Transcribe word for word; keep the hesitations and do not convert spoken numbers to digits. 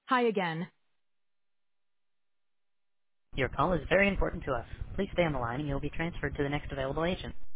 Hi again. Your call is very important to us. Please stay on the line and you'll be transferred to the next available agent.